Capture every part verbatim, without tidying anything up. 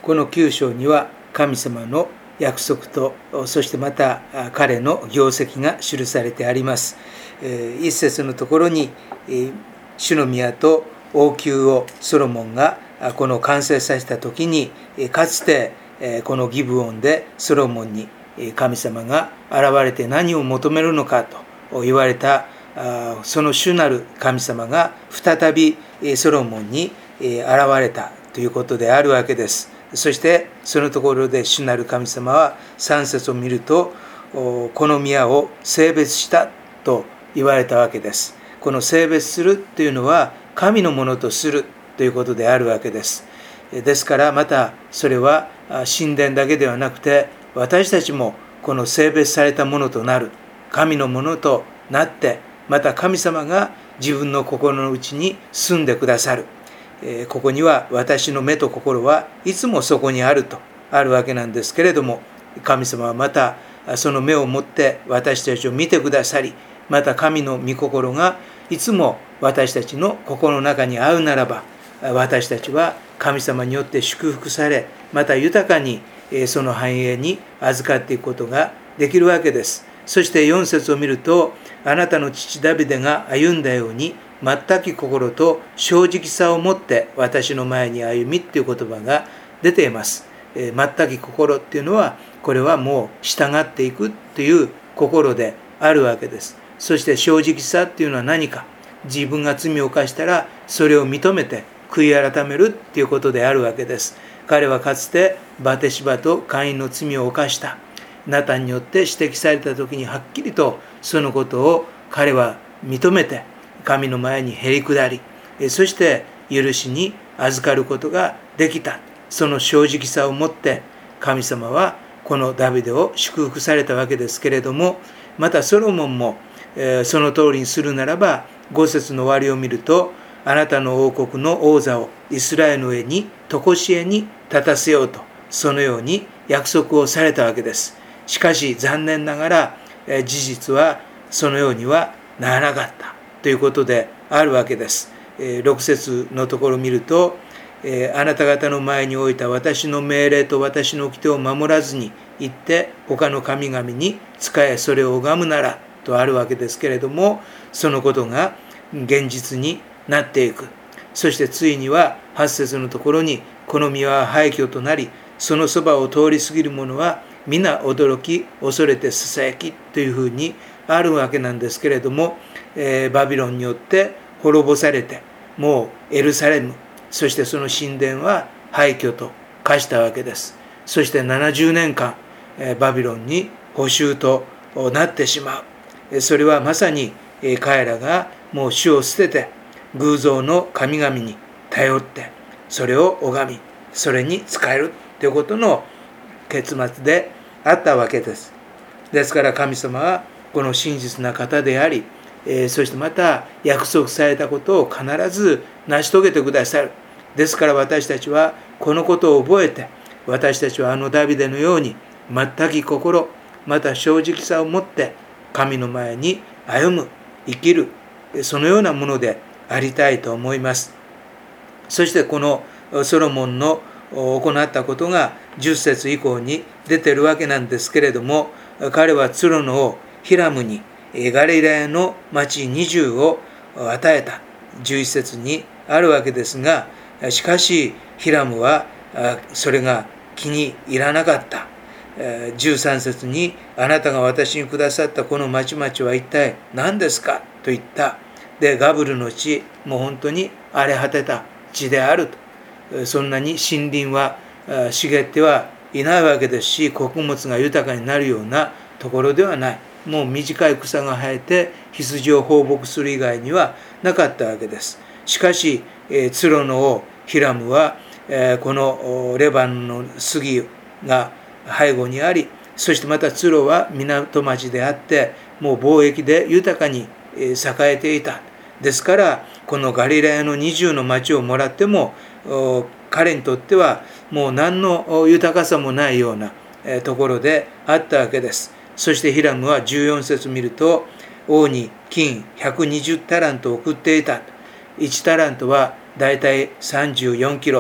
このきゅう章には神様の約束と、そしてまた彼の業績が記されてあります。一節のところに、主の宮と王宮をソロモンがこの完成させた時に、かつてこのギブオンでソロモンに神様が現れて何を求めるのかと言われた、その主なる神様が再びソロモンに現れたということであるわけです。そしてそのところで主なる神様はさん節を見ると、この宮を聖別したと言われたわけです。この聖別するというのは神のものとするということであるわけです。ですからまたそれは神殿だけではなくて、私たちもこの聖別されたものとなる、神のものとなって、また神様が自分の心の内に住んでくださる。ここには私の目と心はいつもそこにあるとあるわけなんですけれども、神様はまたその目を持って私たちを見てくださり、また神の御心がいつも私たちの心の中に合うならば、私たちは神様によって祝福され、また豊かにその繁栄に預かっていくことができるわけです。そしてよん節を見ると、あなたの父ダビデが歩んだように全き心と正直さを持って私の前に歩みっていう言葉が出ています。全き心っていうのは、これはもう従っていくっていう心であるわけです。そして正直さっていうのは何か、自分が罪を犯したらそれを認めて悔い改めるっていうことであるわけです。彼はかつてバテシバとカインの罪を犯した、ナタンによって指摘された時にはっきりとそのことを彼は認めて神の前にへり下り、そして許しに預かることができた。その正直さを持って神様はこのダビデを祝福されたわけですけれども、またソロモンもその通りにするならば、ご節の終わりを見ると、あなたの王国の王座をイスラエルの上に常しえに立たせようと、そのように約束をされたわけです。しかし残念ながら事実はそのようにはならなかったということであるわけです。ろく節のところを見ると、あなた方の前に置いた私の命令と私の掟を守らずに行って他の神々に仕えそれを拝むならとあるわけですけれども、そのことが現実になっていく。そしてついにははち節のところに、この宮は廃墟となり、そのそばを通り過ぎる者は皆驚き恐れてささやきというふうにあるわけなんですけれども、えー、バビロンによって滅ぼされて、もうエルサレム、そしてその神殿は廃墟と化したわけです。そしてななじゅうねんかん、えー、バビロンに捕囚となってしまう。それはまさに彼らがもう主を捨てて偶像の神々に頼ってそれを拝みそれに仕えるということの結末であったわけです。ですから神様はこの真実な方であり、えー、そしてまた約束されたことを必ず成し遂げてくださる。ですから私たちはこのことを覚えて、私たちはあのダビデのように全き心また正直さを持って神の前に歩む生きる、そのようなものでありたいと思います。そしてこのソロモンの行ったことがじゅっ節以降に出ているわけなんですけれども、彼はツロの王ヒラムにガリラヤの町にじゅうを与えた、じゅういっ節にあるわけですが、しかしヒラムはそれが気に入らなかった。じゅうさん節に、あなたが私にくださったこの町々は一体何ですかと言った。でガブルの地、もう本当に荒れ果てた地であると。そんなに森林は茂ってはいないわけですし、穀物が豊かになるようなところではない。もう短い草が生えて羊を放牧する以外にはなかったわけです。しかしツロの王ヒラムはこのレバノンの杉が背後にあり、そしてまたツロは港町であってもう貿易で豊かに栄えていた。ですからこのガリラヤのにじゅうの町をもらっても彼にとってはもう何の豊かさもないようなところであったわけです。そしてヒラムはじゅうよん節見ると、王に金ひゃくにじゅうタラントを送っていた。いちタラントはだいたいさんじゅうよんキロ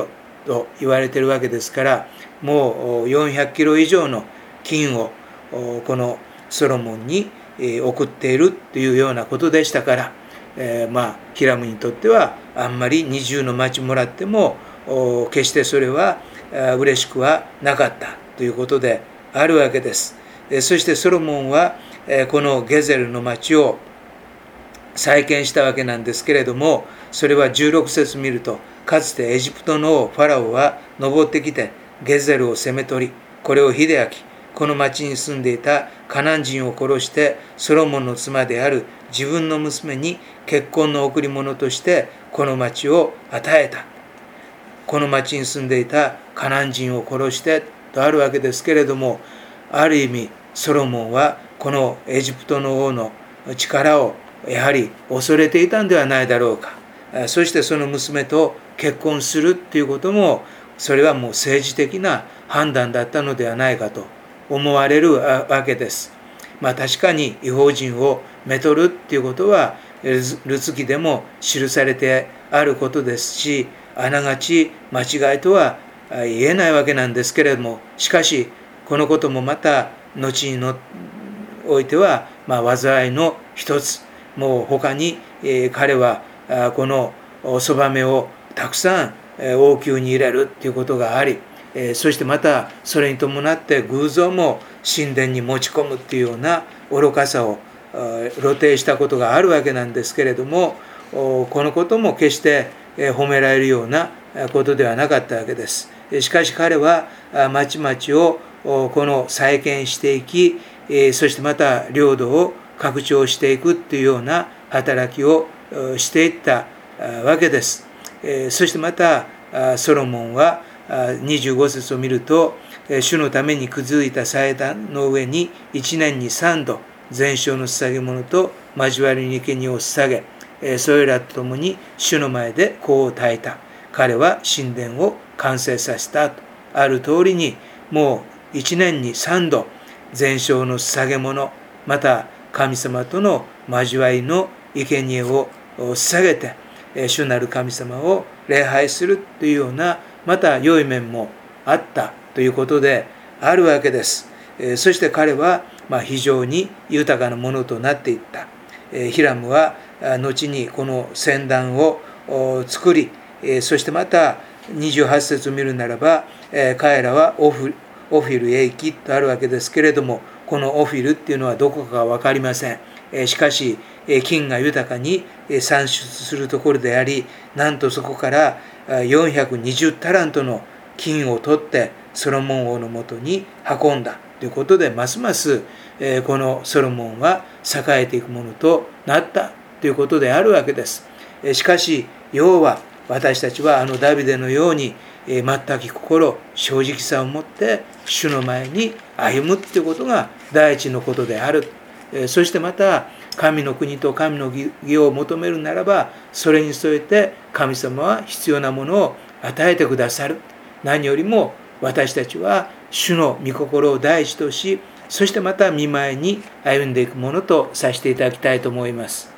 と言われているわけですから、もうよんひゃくキロ以上の金をこのソロモンに送っているというようなことでしたから、えー、まあヒラムにとってはあんまり二重の町もらっても決してそれは嬉しくはなかったということであるわけです。そしてソロモンはこのゲゼルの町を再建したわけなんですけれども、それはじゅうろく節見ると、かつてエジプトの王ファラオは登ってきてゲゼルを攻め取り、これを火で焼き、この町に住んでいたカナン人を殺してソロモンの妻である自分の娘に結婚の贈り物としてこの町を与えた。この町に住んでいたカナン人を殺してとあるわけですけれども、ある意味ソロモンはこのエジプトの王の力をやはり恐れていたんではないだろうか。そしてその娘と結婚するっていうことも、それはもう政治的な判断だったのではないかと思われるわけです。まあ確かに異邦人をめとるっていうことはルツ記でも記されてあることですし、あながち間違いとは言えないわけなんですけれども、しかしこのこともまた後にのおいては、まあ、災いの一つ、もう他に、えー、彼はこのそばめをたくさん王宮に入れるということがあり、えー、そしてまたそれに伴って偶像も神殿に持ち込むというような愚かさを露呈したことがあるわけなんですけれども、このことも決して褒められるようなことではなかったわけです。しかし彼は町々をこの再建していき、そしてまた領土を拡張していくというような働きをしていったわけです。そしてまたソロモンはにじゅうご節を見ると、主のために築いた祭壇の上にいちねんにさんど全焼の捧げ物と交わりに生贄を捧げ、それらとともに主の前で香を焚いた。彼は神殿を完成させたとある通りに、もういちねんにさんど全焼の捧げ物、また神様との交わりの生贄を捧げて、主なる神様を礼拝するというようなまた良い面もあったということであるわけです。そして彼は非常に豊かなものとなっていった。ヒラムは後にこの祭壇を作り、そしてまたにじゅうはち節を見るならば、彼らはオフオフィルへ行きとあるわけですけれども、このオフィルっていうのはどこか分かりません。しかし金が豊かに産出するところであり、なんとそこからよんひゃくにじゅうタラントの金を取ってソロモン王のもとに運んだということで、ますますこのソロモンは栄えていくものとなったということであるわけです。しかし要は私たちはあのダビデのように全く心、正直さを持って主の前に歩むということが第一のことである。そしてまた神の国と神の義を求めるならば、それに添えて神様は必要なものを与えてくださる。何よりも私たちは主の御心を第一とし、そしてまた御前に歩んでいくものとさせていただきたいと思います。